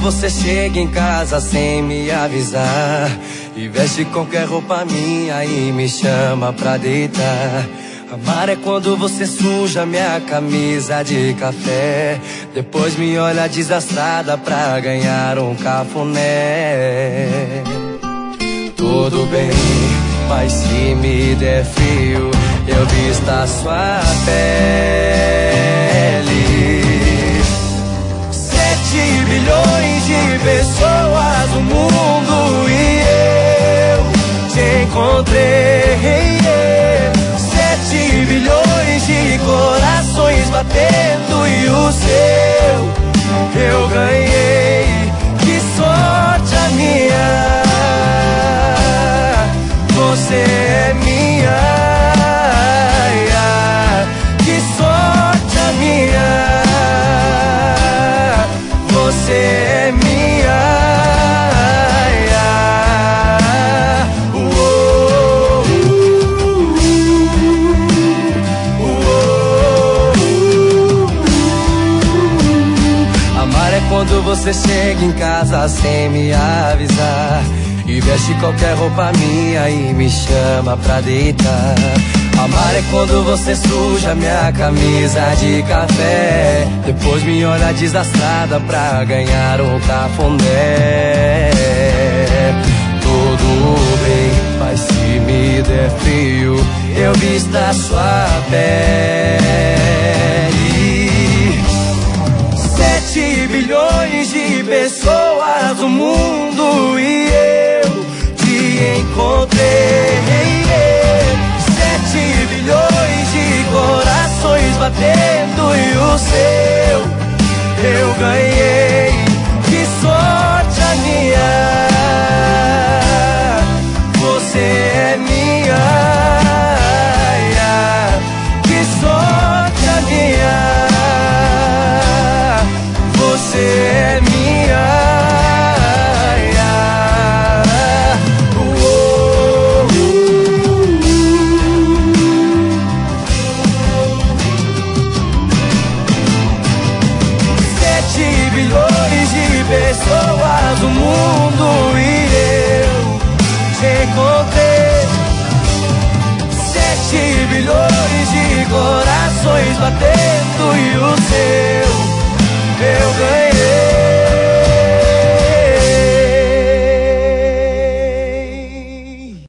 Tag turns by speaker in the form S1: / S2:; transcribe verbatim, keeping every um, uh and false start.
S1: você chega em casa sem me avisar e veste qualquer roupa minha e me chama pra deitar. Amar é quando você suja minha camisa de café, depois me olha desastrada pra ganhar um cafuné. Tudo bem, mas se me der frio, eu visto a sua pele. Sete bilhões de pessoas no mundo e eu te encontrei. Sete bilhões de corações batendo e o seu eu ganhei. Que sorte a minha, você é minha. Que sorte a minha, você é minha. Amar é quando você chega em casa sem me avisar e veste qualquer roupa minha e me chama pra deitar. Amar é quando você suja minha camisa de café, depois me olha desastrada pra ganhar um cafuné. Tudo bem, mas se me der frio, eu visto a sua pele. Sete bilhões de pessoas no mundo e eu te encontrei. Sete bilhões de corações batendo e o seu eu ganhei. Que sorte a minha, você é minha. Que sorte a minha, você é minha. Pessoas do mundo e eu te encontrei. Sete bilhões de corações batendo e o seu eu ganhei.